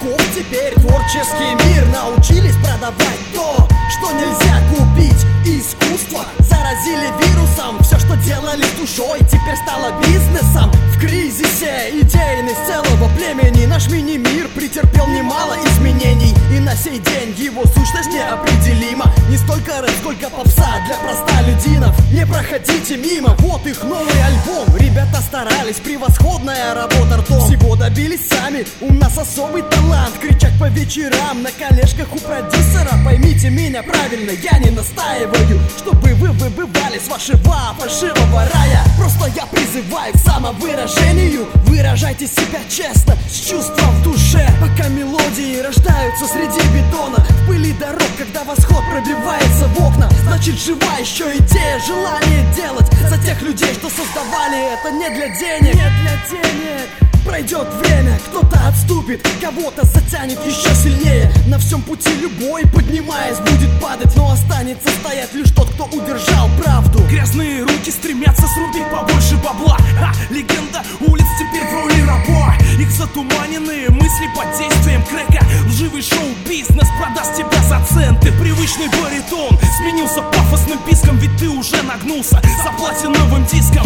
таков теперь творческий мир. Научились продавать то, что нельзя купить. Искусство заразили вирусом. Все, что делали с душой, теперь стало бизнесом. В кризисе идейность целого племени наш мини-мир претерпел немало изменений. И на сей день его сущность неопределима. Не столько рэп, сколько попса для простолюдинов. Не проходите мимо, вот их новый альбом. Ребята старались, превосходная работа ртом. Всего добились сами, у нас особый талант. Кричать по вечерам на коллежках у продюсера. Поймите меня правильно, я не настаиваю, чтобы вы выбывали с вашего фальшивого рая. Просто я призываю к самовыражению. Выражайте себя честно, с чувством в душе. Пока мелодии рождаются среди бетона, в пыли дорог, когда восход пробивается в окна, значит жива еще идея, желание делать за тех людей, что создавали это не для денег. Не для денег. Пройдет время, кто-то отступит, кого-то затянет еще сильнее. На всем пути любой, поднимаясь, будет падать, но останется стоять лишь тот, кто удержал правду. Грязные руки стремятся срубить побольше бабла. Легенда улиц теперь в роли раба. Их затуманенные мысли под действием крэка. Лживый шоу-бизнес продаст тебя за центы. Привычный баритон сменился пафосным писком, ведь ты уже нагнулся за платиновым диском.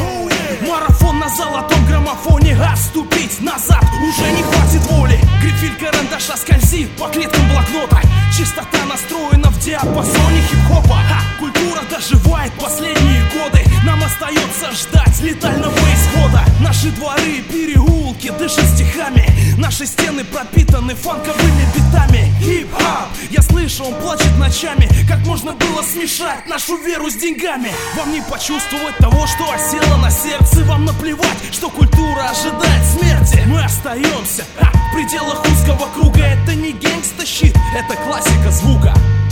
Марафон на золотом граммофоне. Отступить назад уже не хватит воли. Грифель карандаша скользит по клеткам блокнота. Чистота настроена в диапазоне хип-хопа. Культура доживает последние годы. Нам остается ждать летального исхода. Наши дворы, переулки дышат стихами. Наши стены пропитаны фанковыми битами. Хип-хап, я слышу, он плачет ночами. Как можно было смешать нашу веру с деньгами? Вам не почувствовать того, что осело на сердце. Вам наплевать, что культура ожидает смерти. Мы остаемся в пределах узкого круга. Это не гэнгста-щит, это классика звука.